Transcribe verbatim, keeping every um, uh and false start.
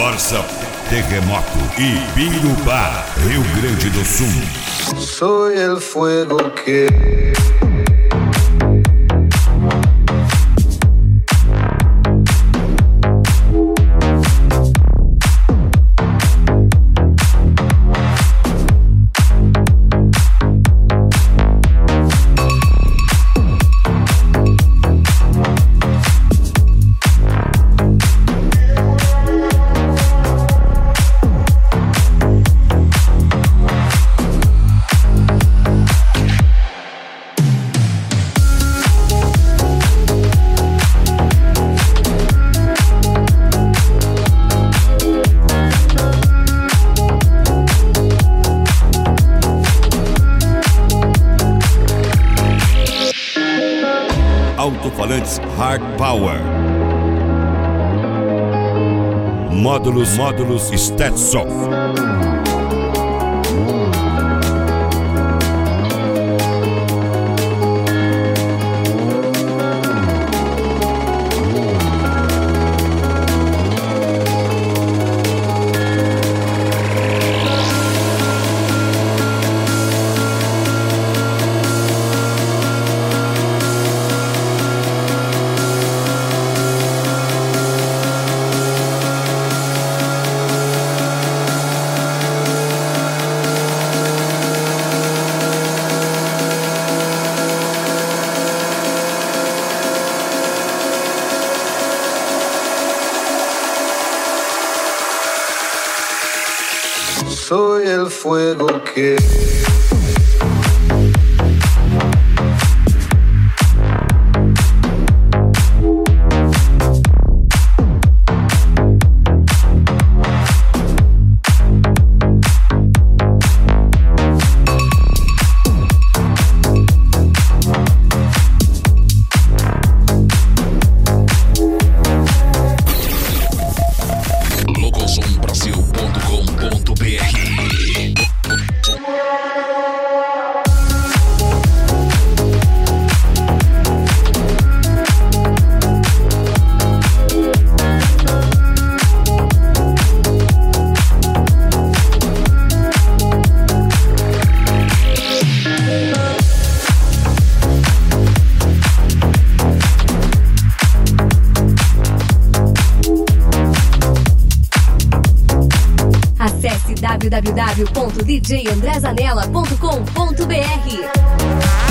Força Terremoto e Birubá, Rio Grande do Sul. Soy el fuego que Alto-falantes Hard Power, módulos, módulos Stetson, soy el fuego que w w w ponto d j andré zanella ponto com ponto b r.